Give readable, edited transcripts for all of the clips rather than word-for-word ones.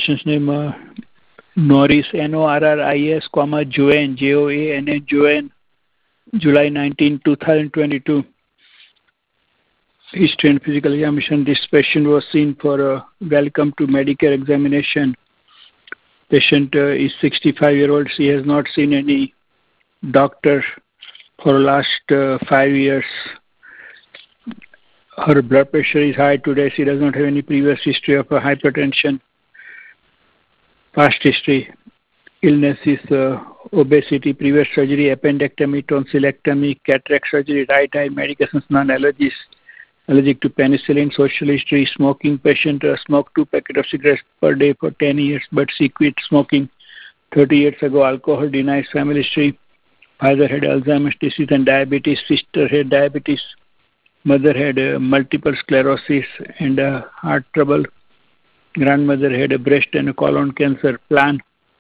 Patient's name Norris, Norris, Joanne, Joanne, Joanne, July 19, 2022. History and physical examination. This patient was seen for a welcome to Medicare examination. Patient is 65-year-old. She has not seen any doctor for the last 5 years. Her blood pressure is high today. She does not have any previous history of hypertension. Past history, illness is obesity, previous surgery, appendectomy, tonsillectomy, cataract surgery, right eye, medications, non-allergies, allergic to penicillin, social history, smoking patient, smoked 2 packets of cigarettes per day for 10 years, but she quit smoking 30 years ago, alcohol, denies family history. Father had Alzheimer's disease and diabetes, sister had diabetes, mother had multiple sclerosis and heart trouble. Grandmother had a breast and a colon cancer. Plan.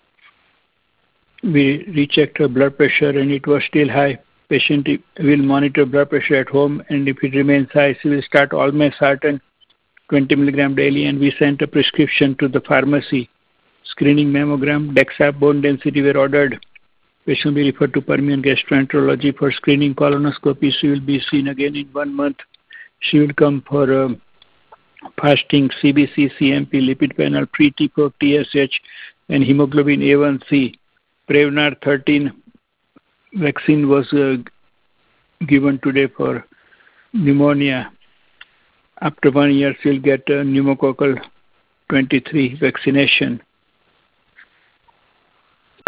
We rechecked her blood pressure and it was still high. Patient will monitor blood pressure at home, and if it remains high, she will start olmesartan 20 mg daily, and we sent a prescription to the pharmacy. Screening mammogram, DEXA, bone density were ordered. Patient will be referred to Permian gastroenterology for screening colonoscopy. She will be seen again in 1 month. She will come for fasting, CBC, CMP, lipid panel, pre-T4, TSH, and hemoglobin A1C. Prevnar 13 vaccine was given today for pneumonia. After 1 year, she'll get pneumococcal 23 vaccination.